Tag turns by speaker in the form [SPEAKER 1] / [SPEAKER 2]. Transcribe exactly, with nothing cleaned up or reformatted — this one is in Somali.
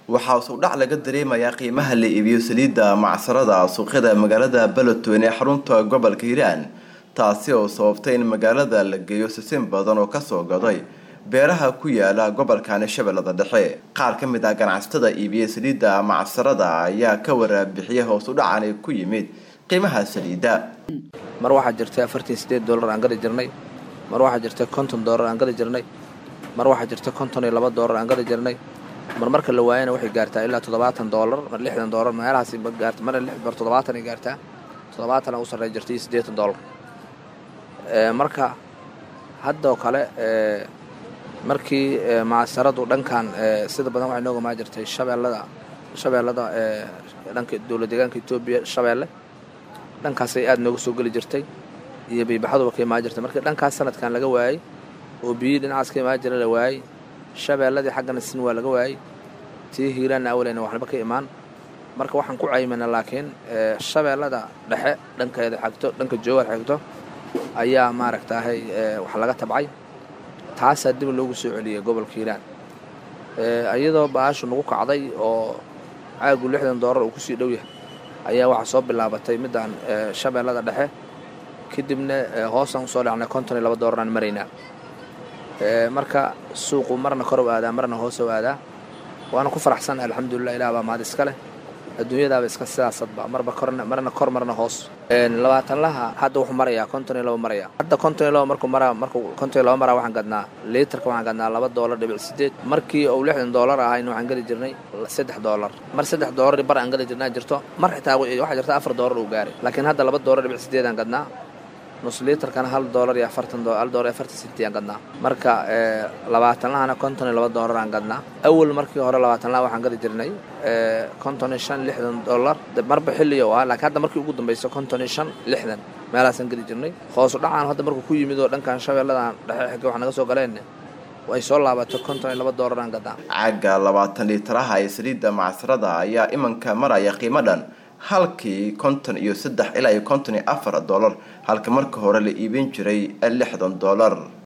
[SPEAKER 1] waxaa soo dhac laga dareemayaa qiimaha la iibiyo saliidda macsarada suuqyada magaalada Beledweyne ee xarunta gobolka Hiiraan taasi oo sababtay in magaalada la geeyo sisin badan oo ka soo gaday beeraha ku yaala gobolka Shabeellada Dhexe. qaar ka mid ah ganacsatada iibiyo saliidda macsarada ayaa ka warbixiyay hoos u dhacan ay ku yimid qiimaha saliidda.
[SPEAKER 2] mar waxaa jirtay afartan iyo sideed dollar aan gadi jirnay, mar waxaa jirtay konton dollar aan gadi jirnay, mar waxaa jirtay konton iyo laba dollar aan gadi jirnay, mar marka la waayana waxay gaartaa ilaa toddobaatan dollar, mar lixdan dollar meelahaas ay gaartaa, mar lix bar toddobaatan ay gaartaa, toddobaatan u sareey jirtay siddeetan dollar. ee marka hadda kale ee markii macsaradu dhankan sida badan waxay nooga ma jirtay Shabeellada Shabeellada ee dhanka dawladda deegaanka Itoobiya Shabeelle dhankaas ay aad nooga soo gali jirtay iyo biibaxadu ka ma jirtay markii dhankaas sanadkan laga waayay oo biyo dhinacaas ka ma jira la waayay Shabeelladii xaggana sin waa laga waayay tii Hiiraan awleena waxba ka imaan marka waxaan ku caymanaa laakiin Shabeellada dhexe dhankeeda xigto dhanka Jowhar xigto ayaa maaragtay wax laga tabcay taas dib loogu soo celiyay gobolka Hiiraan ee ayadoo baashu nagu kacday oo caagu lixdan dollar uu ku sii dhow yahay ayaa waxa soo bilaabatay midaan Shabeellada dhexe kadibna hoosan soo dhacnay konton iyo laba dollar aan mareynaa ee marka suuqu marna kor u aadaa marna hoos u aadaa waana ku faraxsan alxamdulillah ilaahay baa maad iska leh adduunyada iska siyaasadba marba korna marna kor marna hoos ee labaatan laha hadda wuxuu marayaa konton iyo laba maraya hadda konton iyo laba markuu maraa markuu konton iyo laba maraa waxaan gadnaa liitarka waxaan gadnaa laba dollar dhibic sideed markii uu lixdan dollar ahayn waxaan gadi jirnay saddex dollar mar saddex dollar bar aan gadi jirnaa jirto mar xitaa waxa jirta afar dollar uu gaaray laakiin hadda laba dollar dhibic sideed aan gadnaa nus liitarkana hal dollar iyo afartan dollar hal dollar iyo afartan senti aan gadnaa marka ee labaatan lahana konton iyo laba dollar aan gadnaa awal markii hore labaatan lah waxaan gadi jirnay ee konton iyo shan lixdan dollar marba xilliyo ah laakiin hadda markii ugu dambeysay konton iyo shan lixdan meelaas aan gadi jirnay hoos u dhacaan hadda markuu ku yimid oo dhankan Shabeellada dhexe xigay waxa naga soo galeen way soo laabatay konton iyo laba dollar aan gadaa
[SPEAKER 1] caaga labaatan liitaraha ee saliidda macsarada ayaa imanka maraya qiimo dhan halkii konton iyo saddex ilaa konton iyo afar dollar halka markii hore la iibin jiray lixdan dollar.